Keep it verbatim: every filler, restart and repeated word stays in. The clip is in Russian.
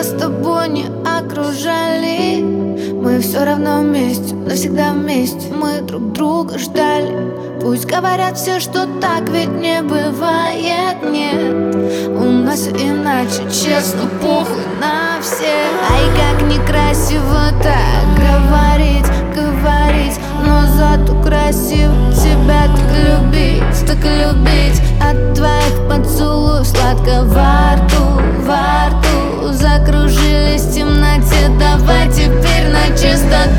нас с тобой не окружали, мы все равно вместе, навсегда вместе. Мы друг друга ждали. Пусть говорят все, что так ведь не бывает, нет. У нас все иначе, честно, похуй на всех. Ай, как некрасиво так говорить, говорить, но зато красиво тебя так любить, так любить. От твоих поцелуев сладко во рту, во рту. Закружились в темноте, давай теперь на чистоту.